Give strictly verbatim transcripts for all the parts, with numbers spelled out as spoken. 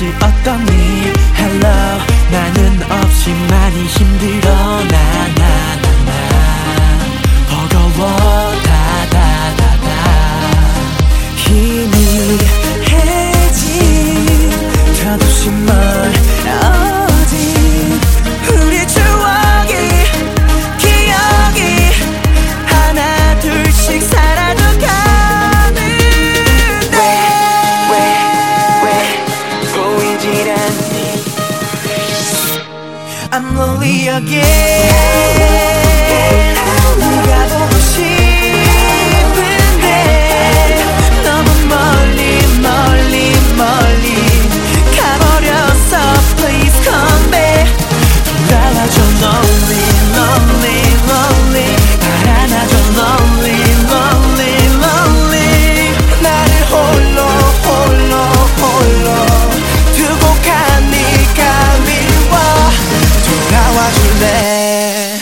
없이 어떤 일 Hello 나는 없이 많이 힘들어 나나나나 버거워 다다다다 힘이 해진 저 도시 멀 어디 우리 추억이 기억이 하나 둘씩 사라져가는데 왜 왜 왜 보이질 않니 I'm lonely again 네가 보고 싶은데 너무 멀리 멀리 멀리 가버렸어 Please come back 돌아와줘 Lonely lonely lonely 날 안아줘 Lonely lonely lonely 나를 홀로 홀로 홀로 두고 가니까 미워 돌아와줄래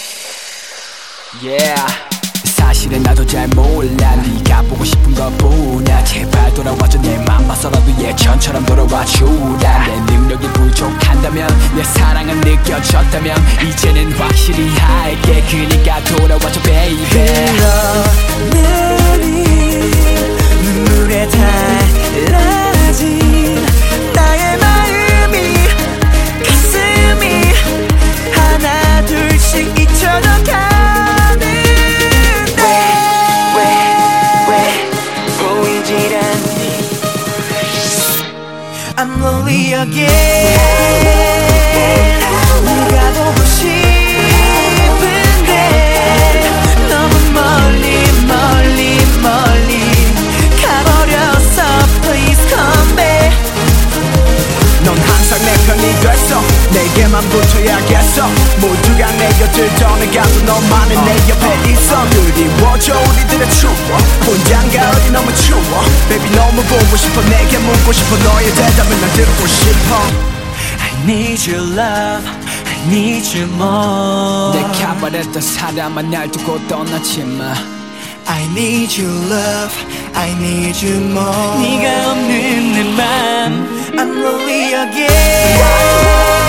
Yeah 사실은 나도 잘 몰라 네가 보고 싶은 것뿐이야 제발 돌아와줘 내 맘 봐서라도 예전처럼 돌아와주라 내 능력이 부족한다면 내 사랑은 느껴졌다면 이제는 확실히 할게 그니까 돌아와줘 baby 흘러내린 눈물에 달라진 나의 마음이 가슴이 하나 둘씩 잊혀져 가는데 왜 왜 보이질 않니 I'm lonely again 네가 보고 싶은데 너무 멀리 멀리 멀리 가버렸어 Please come back 넌 항상 내 편이 됐어 내게만 붙어야겠어 모두가 내 곁을 떠나가도 너만은 내 옆에 있어 그리워져 우리들의 추억 혼자인가 어디 너무 추워 Baby 너무 보고 싶어 내게 묻고 싶어 너의 대답을 난 듣고 싶어 I need your love I need you more 내가 바랬던 사람만 날 두고 떠나지마 I need your love I need you more 네가 없는 내 맘 I'm lonely again